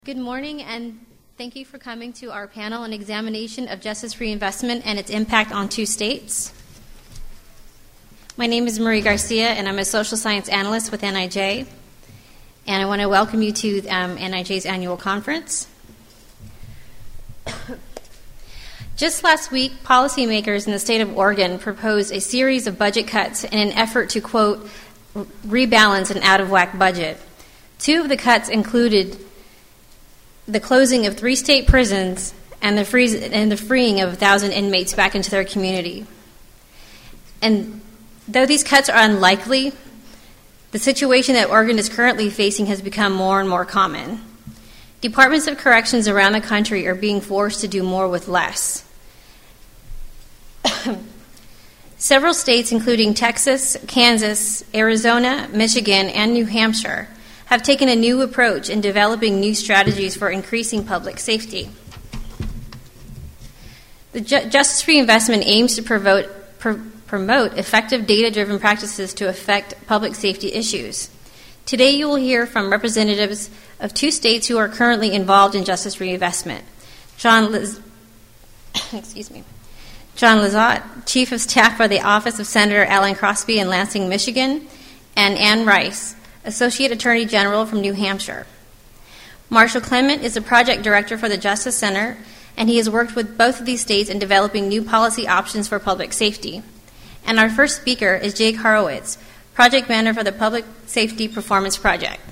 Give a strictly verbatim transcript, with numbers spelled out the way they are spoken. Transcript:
Good morning, and thank you for coming to our panel on examination of justice reinvestment and its impact on two states. My name is Marie Garcia, and I'm a social science analyst with N I J, and I want to welcome you to um, N I J's annual conference. Just last week, policymakers in the state of Oregon proposed a series of budget cuts in an effort to, quote, rebalance an out-of-whack budget. Two of the cuts included the closing of three state prisons and the, freeze, and the freeing of one thousand inmates back into their community. And though these cuts are unlikely, the situation that Oregon is currently facing has become more and more common. Departments of corrections around the country are being forced to do more with less. Several states, including Texas, Kansas, Arizona, Michigan, and New Hampshire, have taken a new approach in developing new strategies for increasing public safety. The Ju- Justice Reinvestment aims to promote, pr- promote effective data-driven practices to affect public safety issues. Today you will hear from representatives of two states who are currently involved in justice reinvestment. John Liz- excuse me. John Lizotte, Chief of Staff for the Office of Senator Alan Crosby in Lansing, Michigan, and Ann Rice, Associate Attorney General from New Hampshire. Marshall Clement is the project director for the Justice Center, and he has worked with both of these states in developing new policy options for public safety. And our first speaker is Jake Horowitz, project manager for the Public Safety Performance Project.